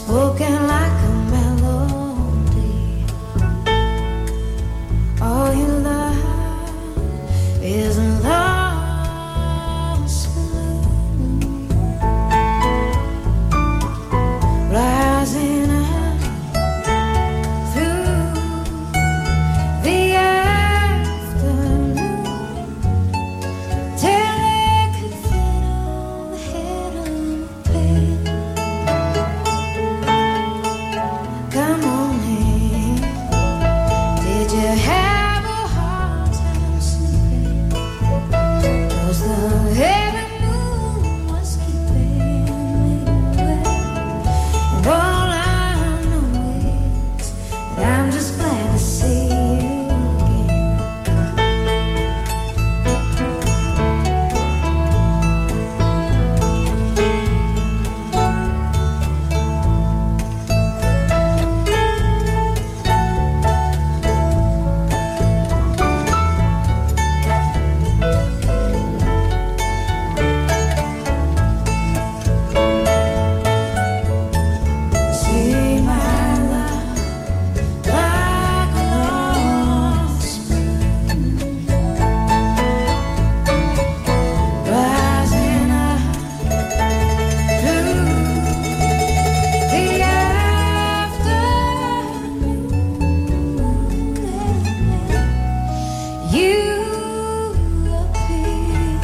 spoken like a melody. All you love is love saloon, rising up through the afternoon till it could fit on the head of a pin. Come on in. Did you have a hard time sleeping? 'Cause the heavy moon was keeping me awake. And all I know is that I'm just glad to see you again. See my love like a lost moon, rising up through the afternoon. You appeared.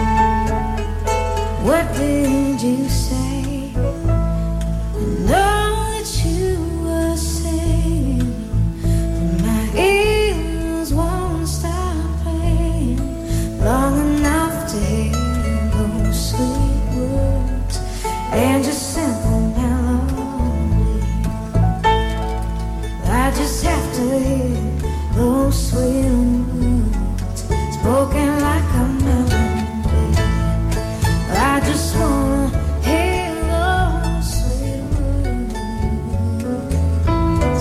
What did you say? I know that you were saying, but my ears won't stop playing long enough to hear those sweet words and just simple melody. I just have to hear those sweet words spoken like a melody. I just wanna hear those sweet words.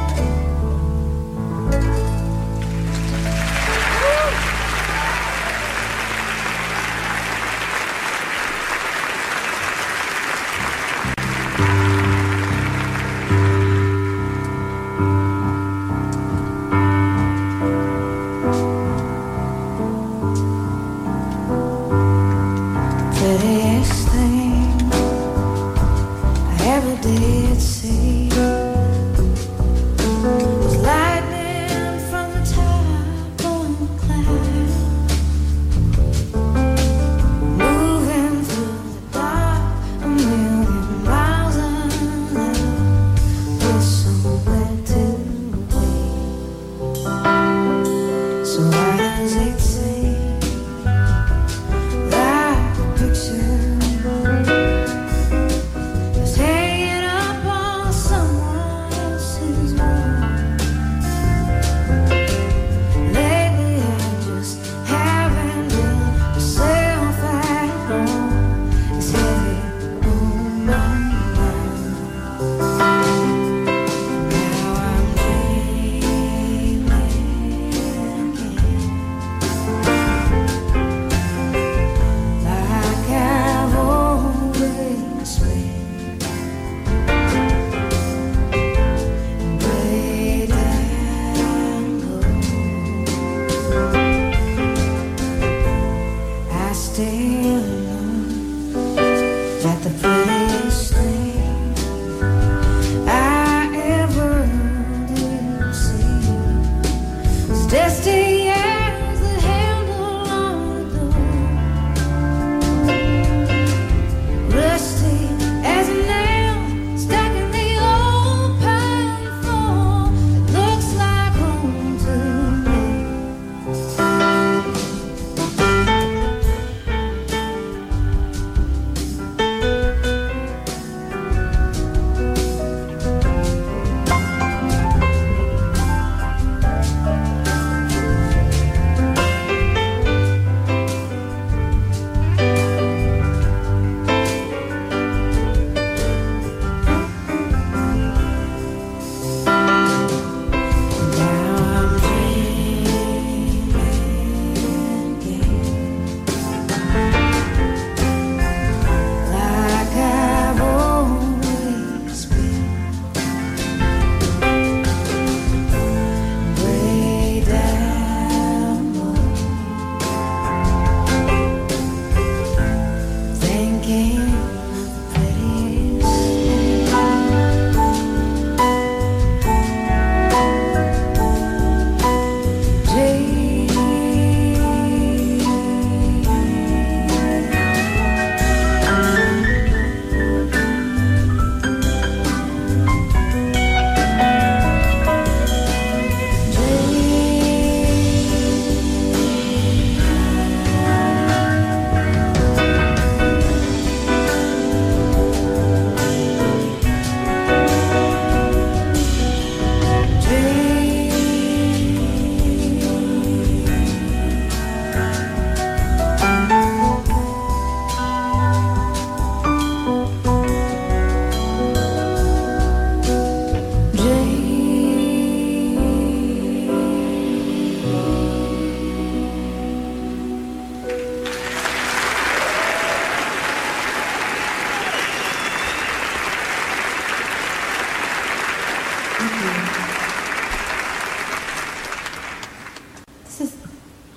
Prettiest thing I ever did see was lightning from the top of a cloud, moving through the dark a million miles an hour, with somewhere to wait. So why does it seem like a picture is hanging up on some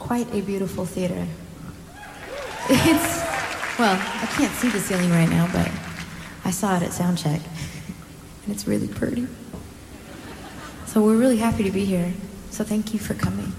quite a beautiful theater. It's, well, I can't see the ceiling right now, but I saw it at soundcheck, and it's really pretty. So we're really happy to be here, so thank you for coming.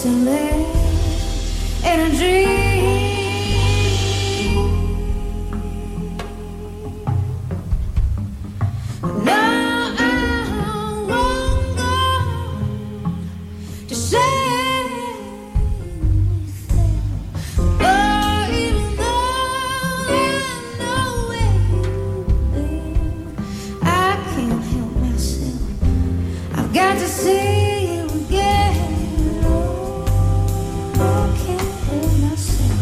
to live in a dream. Now I won't go to say anything, but even though I know where you've been, I can't help myself. I've got to see you again. Oh, I can't help myself.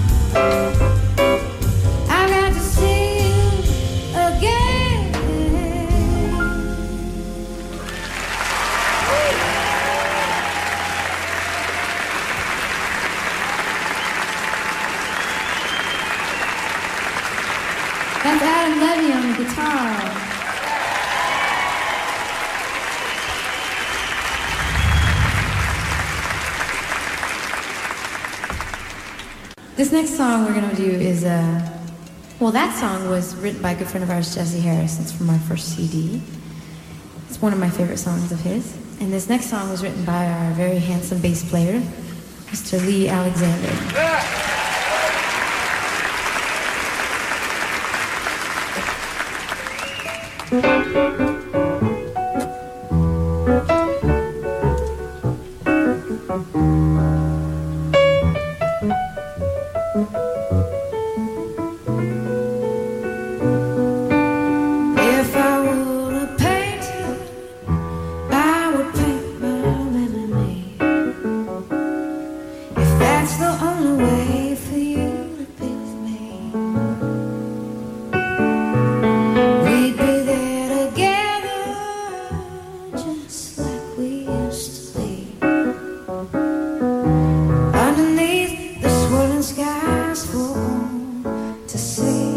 I've got to see you again. That's Adam Levy on the guitar. This next song we're going to do is, well, that song was written by a good friend of ours, Jesse Harris. It's from our first CD. It's one of my favorite songs of his. And this next song was written by our very handsome bass player, Mr. Lee Alexander. If I were a painter, I would paint my memory. If that's the only way for you to be with me, we'd be there together, just like we used to be. Underneath the swirling skies for all to see.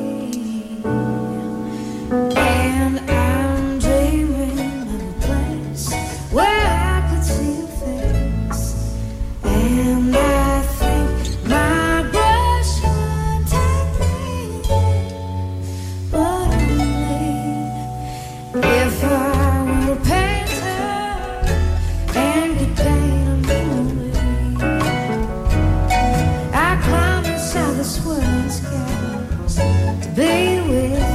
And I'm dreaming of a place where I could see your face. And I think my brush would take me there, but only if I were a painter and could paint a memory. I climb inside the swirling skies to be with you.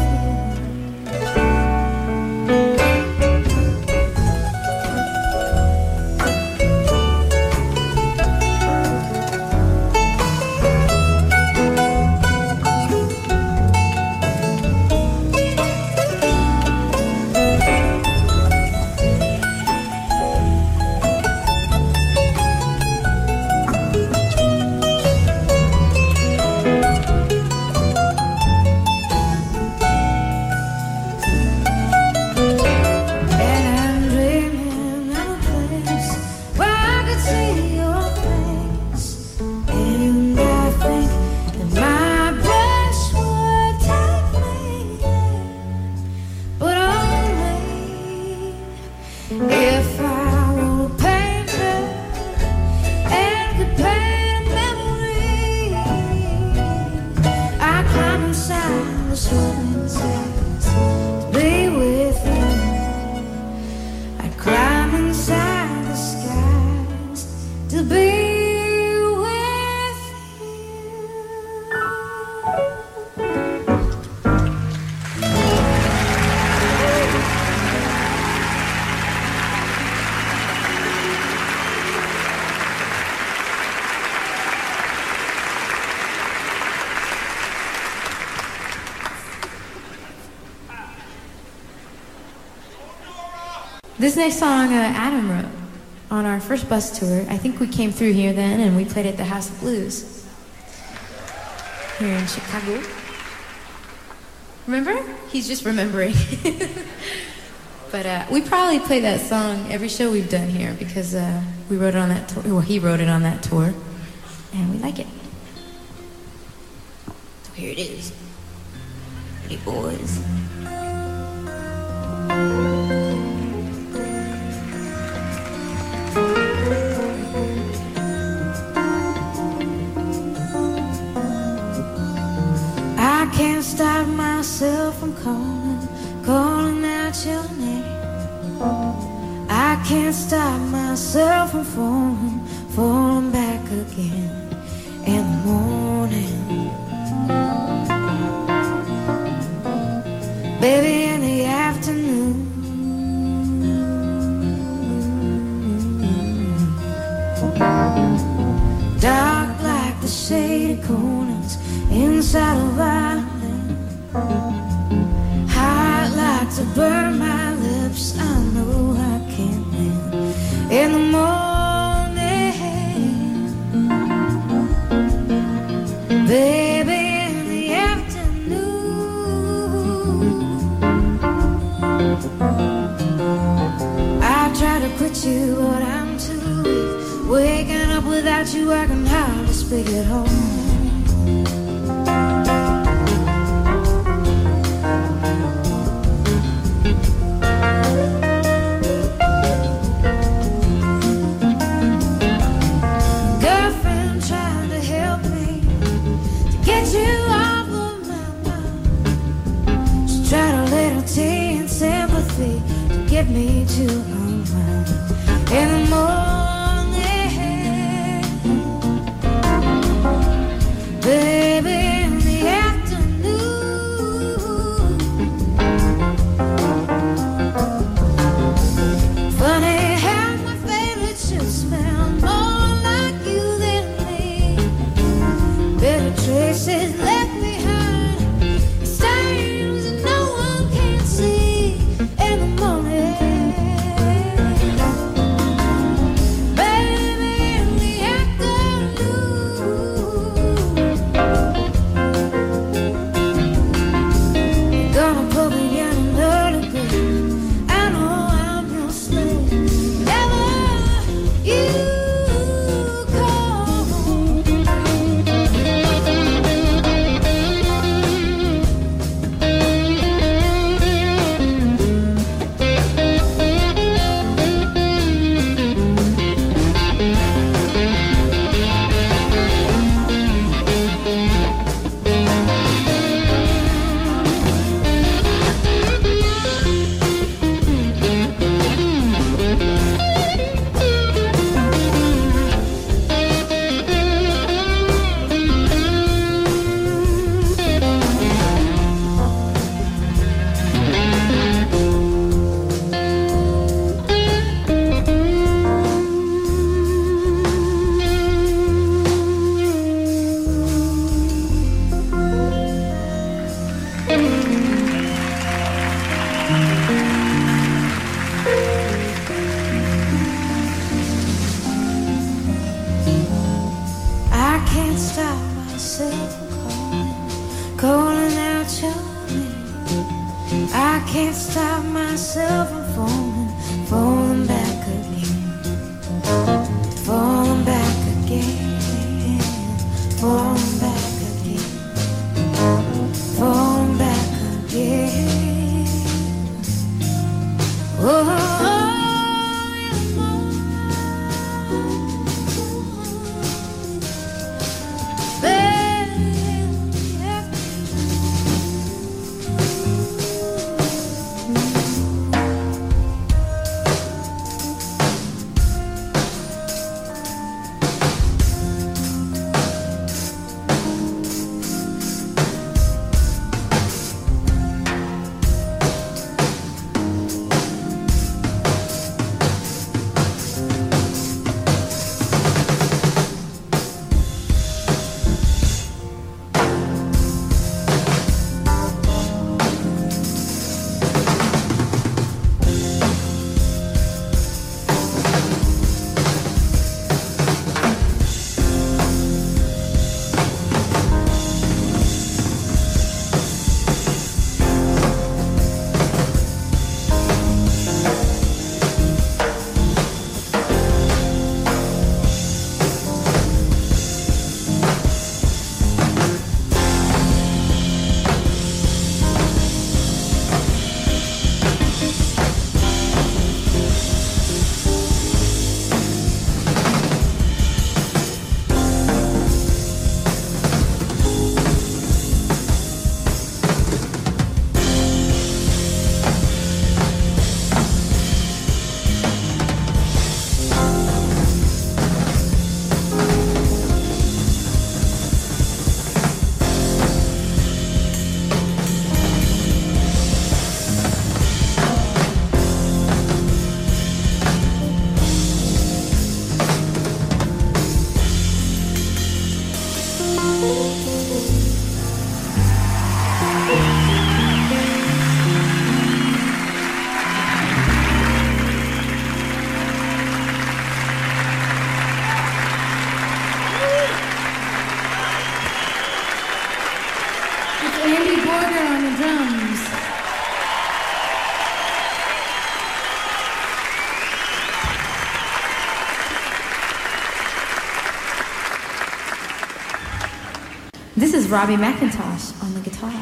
And I'm dreaming of a place where I could see your face. And I think that my brush would take me there, but only if I were a painter and could paint a memory. I climb inside the swirling skies to be with you. I climb inside the skies to be with you. This next song Adam wrote on our first bus tour. I think we came through here then and we played at the House of Blues here in Chicago. Remember? He's just remembering. But we probably play that song every show we've done here because we wrote it on that tour. Well, he wrote it on that tour and we like it. So here it is. Pretty boys. I can't stop myself from calling out your name. I can't stop myself from falling back again in the morning. Baby, in the afternoon. Dark like the shady corners inside of island. Hot like to burn my lips. I know I can't win in the morning. Baby, in the afternoon. I try to quit you, but I'm too weak. Waking up without you, I can hardly speak at home. Girlfriend trying to help me to get you off of my mind. She tried a little tea and sympathy to get me to unwind in the morning. Baby, in the afternoon. Funny how my favorite should smell more like you than me. Bitter traces left behind, stains that no one can see in the morning. Baby, in the afternoon. Gonna put me in another grave. I know I'm your slave. Never you come home. I can't stop myself from calling out your name. I can't stop myself from falling back again, falling back again, falling back again, falling back again. Oh. Robbie McIntosh on the guitar.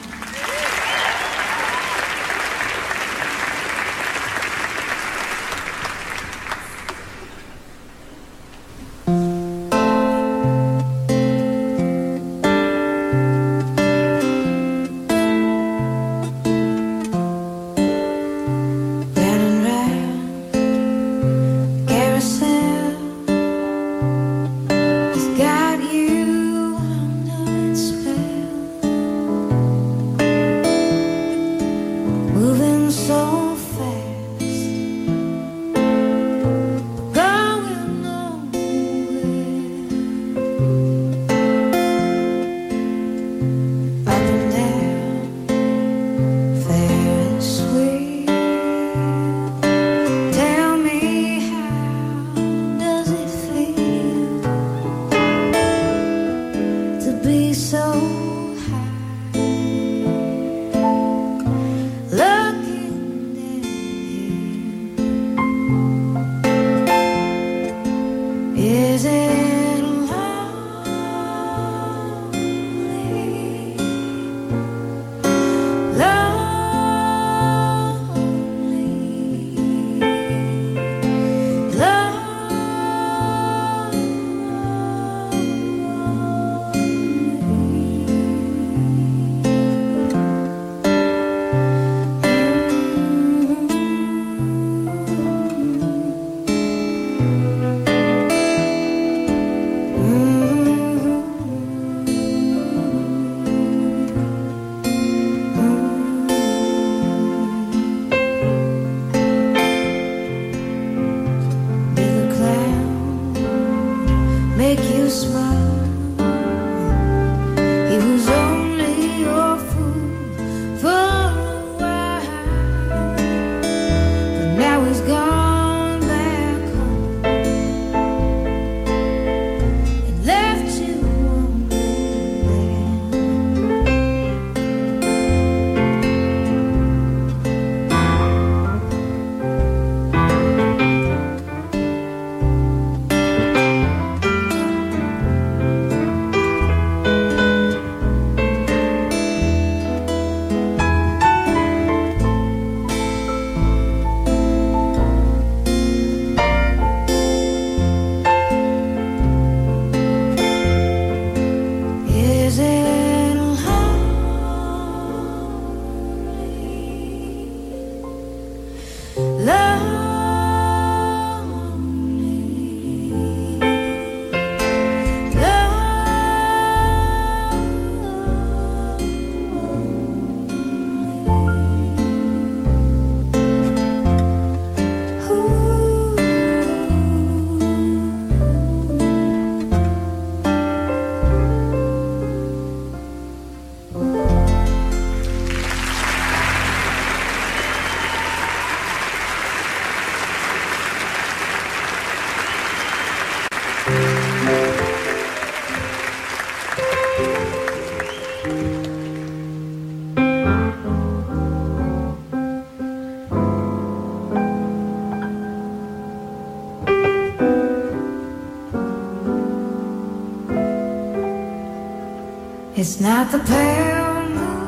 It's not the pale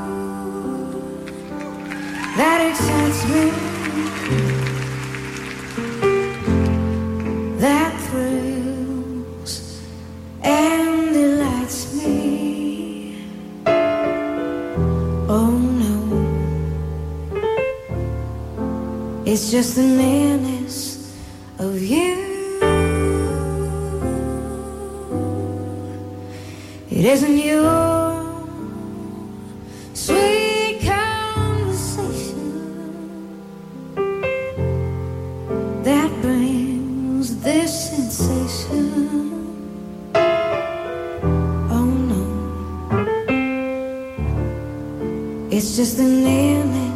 moon that excites me, that thrills and delights me. Oh no, it's just the nearness of you. It isn't your sweet conversation that brings this sensation. Oh no, it's just the nearness